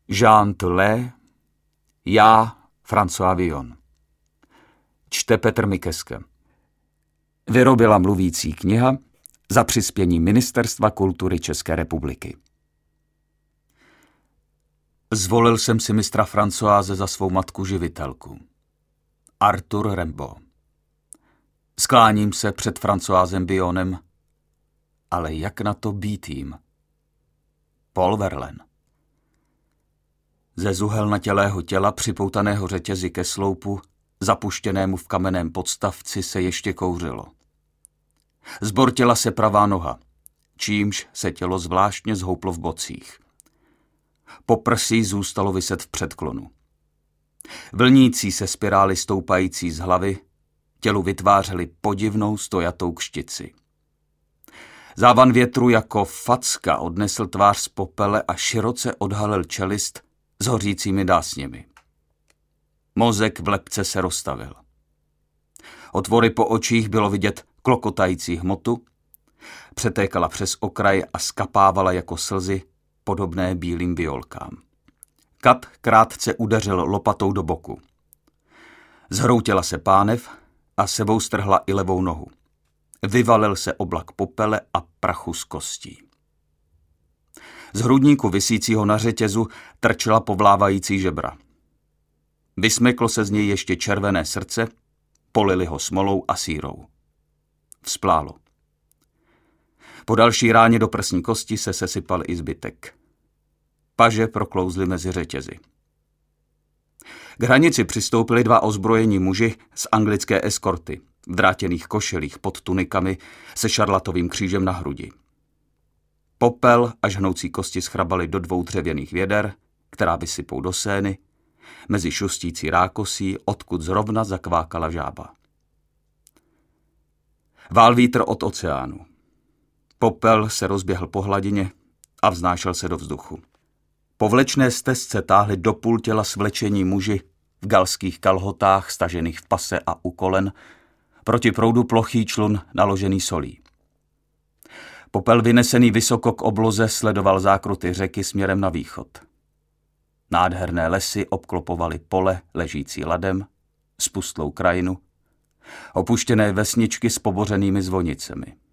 Jean Tollet, já, François Villon. Čte Petr Mikeska. Vyrobila mluvící kniha za přispění Ministerstva kultury České republiky. Zvolil jsem si mistra Françoise za svou matku živitelku. Arthur Rimbaud. Skláním se před Françoisem Villonem, ale jak na to být jím? Paul Verlaine. Ze zuhelnatělého těla připoutaného řetězy ke sloupu, zapuštěnému v kamenném podstavci, se ještě kouřilo. Zbortila se pravá noha, čímž se tělo zvláštně zhouplo v bocích. Poprsí zůstalo viset v předklonu. Vlnící se spirály stoupající z hlavy tělu vytvářely podivnou stojatou kštici. Závan větru jako facka odnesl tvář z popele a široce odhalil čelist s hořícími dásněmi. Mozek v lebce se roztavil. Otvory po očích bylo vidět klokotající hmotu, přetékala přes okraj a skapávala jako slzy podobné bílým violkám. Kat krátce udeřil lopatou do boku. Zhroutila se pánev a sebou strhla i levou nohu. Vyvalil se oblak popele a prachu z kostí. Z hrudníku visícího na řetězu trčela povlávající žebra. Vysmyklo se z něj ještě červené srdce, polili ho smolou a sírou. Vzplálo. Po další ráně do prsní kosti se sesypal i zbytek. Paže proklouzly mezi řetězy. K hranici přistoupili dva ozbrojení muži z anglické eskorty, v drátěných košelích pod tunikami se šarlatovým křížem na hrudi. Popel a žhnoucí kosti schrabaly do 2 dřevěných věder, která vysypou do Sény, mezi šustící rákosí, odkud zrovna zakvákala žába. Vál vítr od oceánu. Popel se rozběhl po hladině a vznášel se do vzduchu. Po vlečné stezce táhli do půl těla svlečení muži v galských kalhotách stažených v pase a u kolen, proti proudu plochý člun naložený solí. Popel vynesený vysoko k obloze sledoval zákruty řeky směrem na východ. Nádherné lesy obklopovaly pole ležící ladem, spustlou krajinu, opuštěné vesničky s pobořenými zvonicemi.